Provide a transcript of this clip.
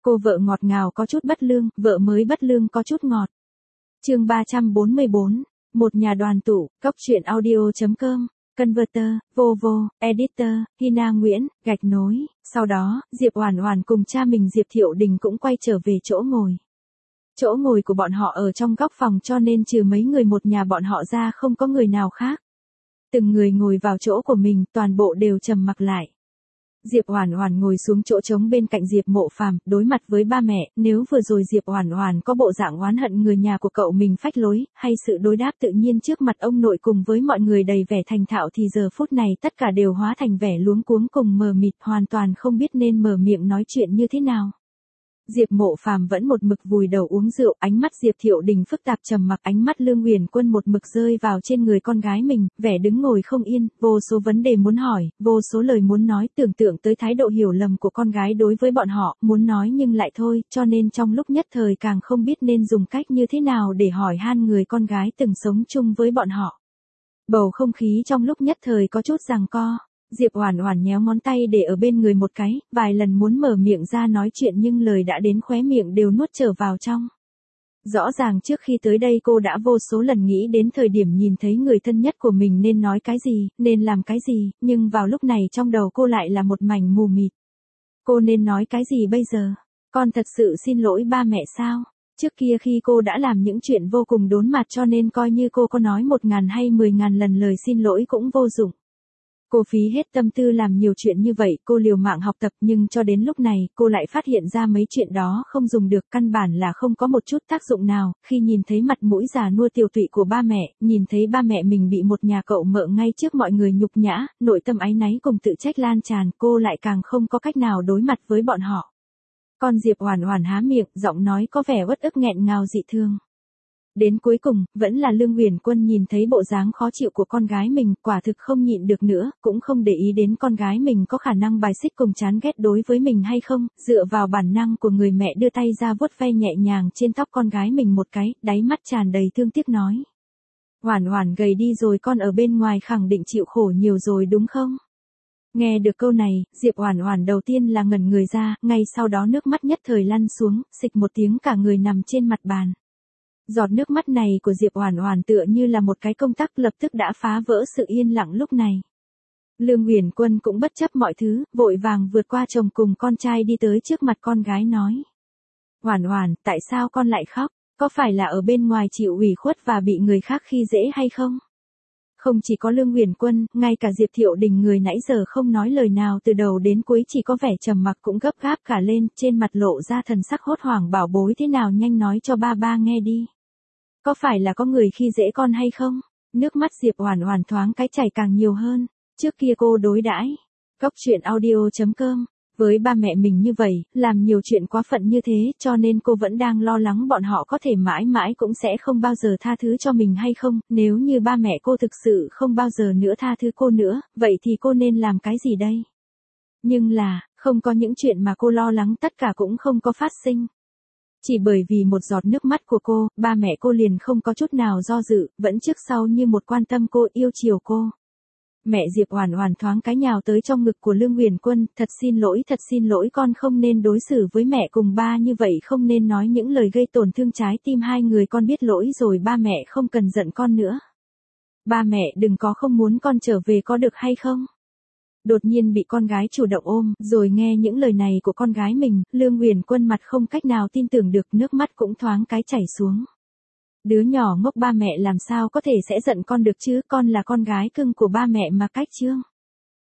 Cô vợ ngọt ngào có chút bất lương, vợ mới bất lương có chút ngọt. Chương 344, một nhà đoàn tụ, cóc truyện audio.com, Converter, Vovo, Editor, Hina Nguyễn, gạch nối. Sau đó, Diệp Oản Oản cùng cha mình Diệp Thiệu Đình cũng quay trở về chỗ ngồi. Chỗ ngồi của bọn họ ở trong góc phòng cho nên trừ mấy người một nhà bọn họ ra không có người nào khác. Từng người ngồi vào chỗ của mình, toàn bộ đều trầm mặc lại. Diệp Oản Oản ngồi xuống chỗ trống bên cạnh Diệp Mộ Phàm, đối mặt với ba mẹ, nếu vừa rồi Diệp Oản Oản có bộ dạng oán hận người nhà của cậu mình phách lối, hay sự đối đáp tự nhiên trước mặt ông nội cùng với mọi người đầy vẻ thành thạo thì giờ phút này tất cả đều hóa thành vẻ luống cuống cùng mờ mịt, hoàn toàn không biết nên mở miệng nói chuyện như thế nào. Diệp Mộ Phàm vẫn một mực vùi đầu uống rượu, ánh mắt Diệp Thiệu Đình phức tạp trầm mặc, ánh mắt Lương Uyển Quân một mực rơi vào trên người con gái mình, vẻ đứng ngồi không yên, vô số vấn đề muốn hỏi, vô số lời muốn nói, tưởng tượng tới thái độ hiểu lầm của con gái đối với bọn họ, muốn nói nhưng lại thôi, cho nên trong lúc nhất thời càng không biết nên dùng cách như thế nào để hỏi han người con gái từng sống chung với bọn họ. Bầu không khí trong lúc nhất thời có chút giằng co. Diệp Oản Oản nhéo ngón tay để ở bên người một cái, vài lần muốn mở miệng ra nói chuyện nhưng lời đã đến khóe miệng đều nuốt trở vào trong. Rõ ràng trước khi tới đây cô đã vô số lần nghĩ đến thời điểm nhìn thấy người thân nhất của mình nên nói cái gì, nên làm cái gì, nhưng vào lúc này trong đầu cô lại là một mảnh mù mịt. Cô nên nói cái gì bây giờ? Con thật sự xin lỗi ba mẹ sao? Trước kia khi cô đã làm những chuyện vô cùng đốn mặt cho nên coi như cô có nói 1.000 hay 10.000 lần lời xin lỗi cũng vô dụng. Cô phí hết tâm tư làm nhiều chuyện như vậy, cô liều mạng học tập nhưng cho đến lúc này, cô lại phát hiện ra mấy chuyện đó không dùng được, căn bản là không có một chút tác dụng nào. Khi nhìn thấy mặt mũi già nua tiều tụy của ba mẹ, nhìn thấy ba mẹ mình bị một nhà cậu mợ ngay trước mọi người nhục nhã, nội tâm áy náy cùng tự trách lan tràn, cô lại càng không có cách nào đối mặt với bọn họ. Con Diệp Oản Oản há miệng, giọng nói có vẻ uất ức nghẹn ngào dị thường. Đến cuối cùng, vẫn là Lương Uyển Quân nhìn thấy bộ dáng khó chịu của con gái mình, quả thực không nhịn được nữa, cũng không để ý đến con gái mình có khả năng bài xích cùng chán ghét đối với mình hay không, dựa vào bản năng của người mẹ đưa tay ra vuốt ve nhẹ nhàng trên tóc con gái mình một cái, đáy mắt tràn đầy thương tiếc nói. Oản Oản gầy đi rồi, con ở bên ngoài khẳng định chịu khổ nhiều rồi đúng không? Nghe được câu này, Diệp Oản Oản đầu tiên là ngẩn người ra, ngay sau đó nước mắt nhất thời lăn xuống, xịch một tiếng cả người nằm trên mặt bàn. Giọt nước mắt này của Diệp Oản Oản tựa như là một cái công tắc lập tức đã phá vỡ sự yên lặng lúc này. Lương Uyển Quân cũng bất chấp mọi thứ, vội vàng vượt qua chồng cùng con trai đi tới trước mặt con gái nói. Oản Oản, tại sao con lại khóc? Có phải là ở bên ngoài chịu ủy khuất và bị người khác khi dễ hay không? Không chỉ có Lương Uyển Quân, ngay cả Diệp Thiệu Đình người nãy giờ không nói lời nào từ đầu đến cuối chỉ có vẻ trầm mặc cũng gấp gáp cả lên, trên mặt lộ ra thần sắc hốt hoảng, bảo bối thế nào nhanh nói cho ba nghe đi. Có phải là có người khi dễ con hay không? Nước mắt Diệp Oản Oản thoáng cái chảy càng nhiều hơn. Trước kia cô đối đãi cóc truyện audio.com với ba mẹ mình như vậy, làm nhiều chuyện quá phận như thế, cho nên cô vẫn đang lo lắng bọn họ có thể mãi mãi cũng sẽ không bao giờ tha thứ cho mình hay không, nếu như ba mẹ cô thực sự không bao giờ nữa tha thứ cô nữa, vậy thì cô nên làm cái gì đây? Nhưng là, không có những chuyện mà cô lo lắng tất cả cũng không có phát sinh. Chỉ bởi vì một giọt nước mắt của cô, ba mẹ cô liền không có chút nào do dự, vẫn trước sau như một quan tâm cô, yêu chiều cô. Mẹ Diệp Oản Oản thoáng cái nhào tới trong ngực của Lương Uyển Quân, thật xin lỗi con không nên đối xử với mẹ cùng ba như vậy, không nên nói những lời gây tổn thương trái tim hai người, con biết lỗi rồi, ba mẹ không cần giận con nữa. Ba mẹ đừng có không muốn con trở về có được hay không? Đột nhiên bị con gái chủ động ôm, rồi nghe những lời này của con gái mình, Lương Uyển Quân mặt không cách nào tin tưởng được, nước mắt cũng thoáng cái chảy xuống. Đứa nhỏ ngốc, ba mẹ làm sao có thể sẽ giận con được chứ, con là con gái cưng của ba mẹ mà cách chương.